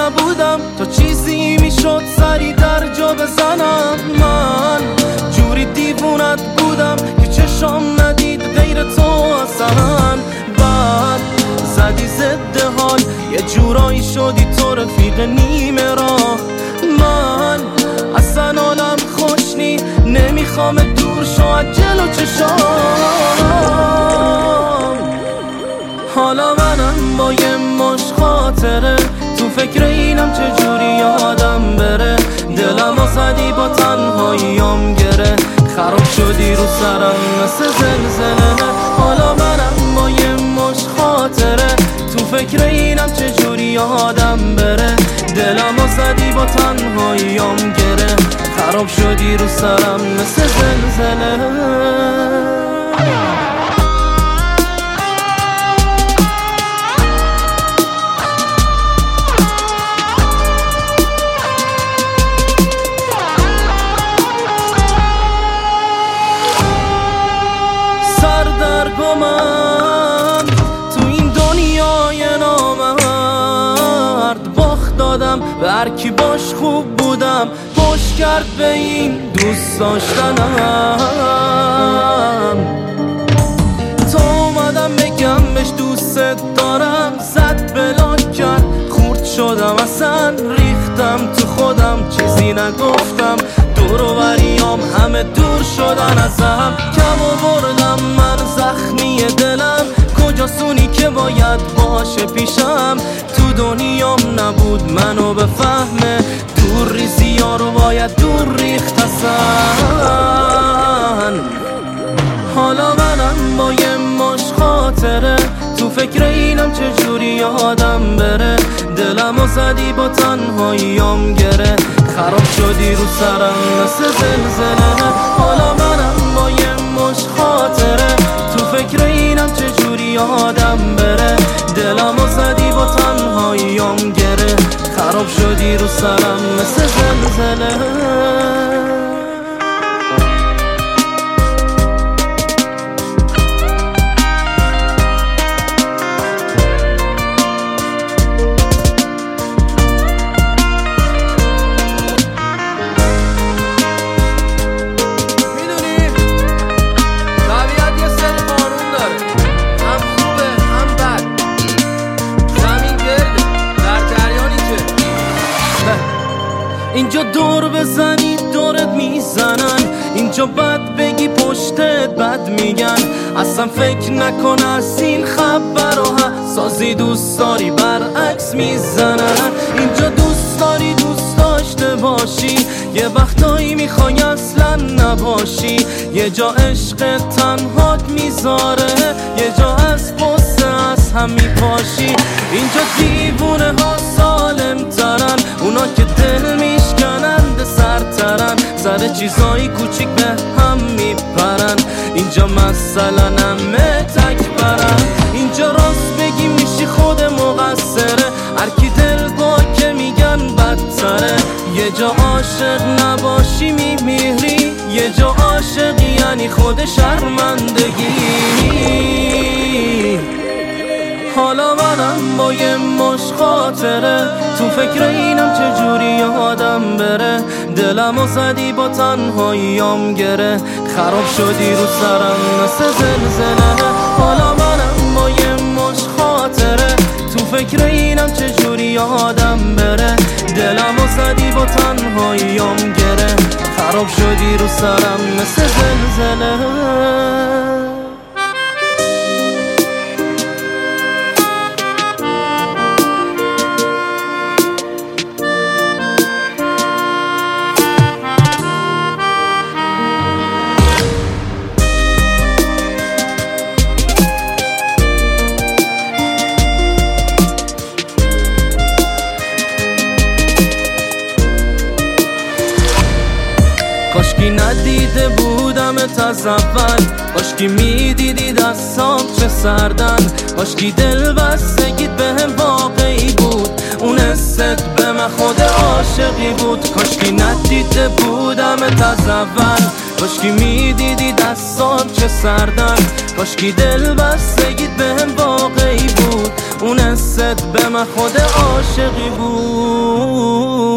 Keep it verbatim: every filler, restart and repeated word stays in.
نبودم تا چیزی میشد سری در جا بزنم. من جوری دیوونت بودم که چشام ندید غیر تو اصلا. بعد زدی ضد حال یه جورایی شدی تو رفیق نیمه راه. من اصلا حالم خوش نی، نمیخوام دور شو از جلو چشام. حالا منم با یه مش خاطره تو فکر اینم چجوری یادم بره. دلم و زدی با تنهاییام گره، خراب شدی رو سرم مثل زلزله. حالا منم با یه مش خاطره تو فکر اینم چجوری یادم بره. دلم و زدی با تنهاییام گره، خراب شدی رو سرم مثل زلزله. سردرگمم تو این دنیای نامرد، باخت دادم به هر کی باش خوب بودم، پشت کرد به این دوست داشتنم. تا اومدم بگم بهش دوست دارم، زد بلاک کرد، خورد شدم اصلا ریختم تو خودم، چیزی نگفتم. دور و بریام همه دور شدن ازم، کم آوردم من زخمی دلم. کجاسونی که باید باشه پیشم، تو دنیام نبود منو بفهمه. دور ریزی ها رو باید دور ریخت اصلا. حالا منم با یه مش خاطره تو فکر اینم چجوری یادم بره. دلم و زدی با تنهاییام گره، خراب شدی رو سرم مثل زلزله. حالا منم با یه مش خاطره تو فکر اینم چجوری یادم بره. دلم و زدی با تنهاییام گره، خراب شدی رو سرم مثل زلزله. اینجا دور بزنی دورت میزنن، اینجا بد بگی پشتت بد میگن. اصلا فکر نکن از این خبر و سازی دوست داری برعکس میزنن. اینجا دوست داری دوست داشته باشی، یه وقتایی میخوای اصلا نباشی. یه جا عشق تنهات میذاره، یه جا از قصه از هم میپاشی. اینجا دیوونه ها سالم ترن، اونا که دل میشکنند سرترن، سر چیزایی کوچیک به هم میپرن. اینجا مثلا همه تک برن، اینجا راست بگی میشی خود مقصره. هرکی دل با که میگن بدتره. یه جا عاشق نباشی میمیری، یه جا عاشقی یعنی خود شرمندگی. حالا منم با یه مش خاطره تو فکر اینم چجوری یادم بره. دلم و زدی با تنهاییام گره، خراب شدی رو سرم مثل زلزله. حالا منم با یه مش خاطره تو فکر اینم چجوری یادم بره. دلم و زدی با تنهاییام گره، خراب شدی رو سرم مثل زلزله. کاشکی ندیده بودم از اول، کاشکی میدیدی دستام چه سردن. کاشکی دل بستگیت بهم واقعی بود، اون حست به من خود عاشقی بود. کاشکی ندیده بودم از اول، کاشکی میدیدی دستام چه سردن. کاشکی دل بستگیت بهم واقعی بود، اون حست به من خود عاشقی بود.